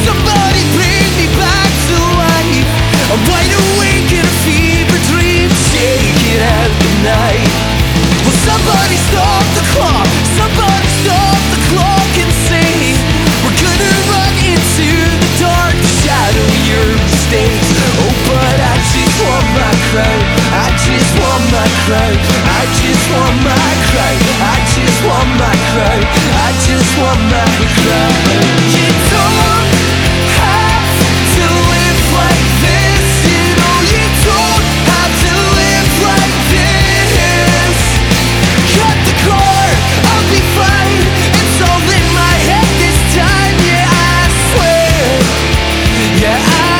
Somebody bring me back to life. I'm wide awake in a fever dream, shaking at the night. Will somebody stop the clock? Somebody stop the clock and say we're gonna run into the dark to shadow your mistakes. Oh, but I just want my crown. I just want my crown. I just want my crown. I just want my crown. I just want my crown. You don't have to live like this. You know you don't have to live like this. Cut the cord, I'll be fine. It's all in my head this time. Yeah, I swear. Yeah, I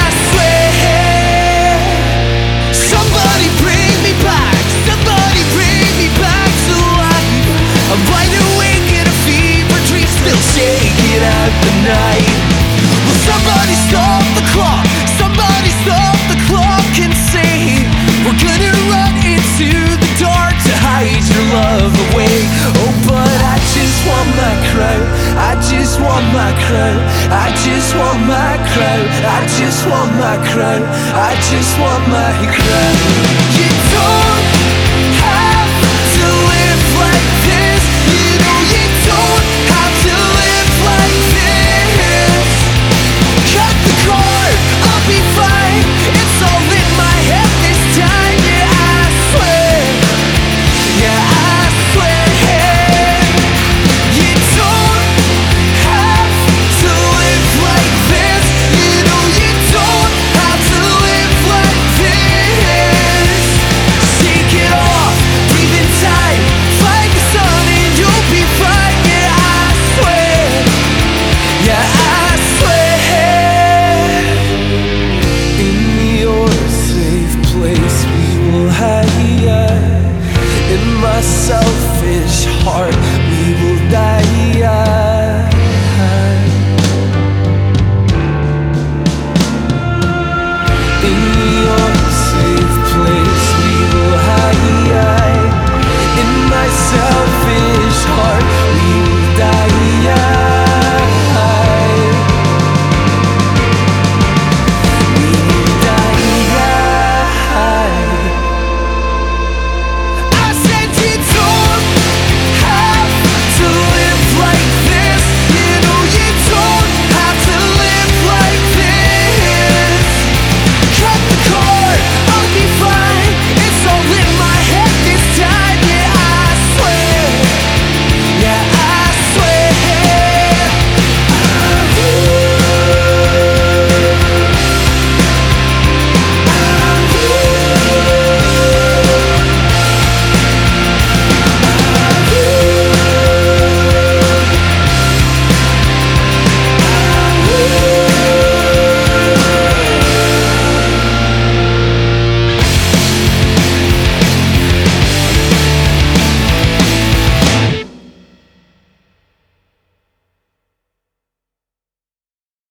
swear. Somebody bring me back. Somebody bring me back to life. I'm wide awake in a fever dream, still shaking out the night. Will somebody stop the clock? Somebody stop the clock and say we're gonna run into the dark to hide your love away. Oh, but I just want my crown. I just want my crown. I just want my crown. I just want my crown. I just want my crown. You don't have to live like this. You know you don't have to live like this. Cut the cord, I'll be fine. It's all in my head this time. Yeah, I swear. Yeah, I swear. You don't have to live like this. You know you don't have to live like this. Shake it off, breathe in time. Find the sun and you'll be fine. Yeah, I swear. Yeah, I swear. In your safe place we will hide. In my selfish heart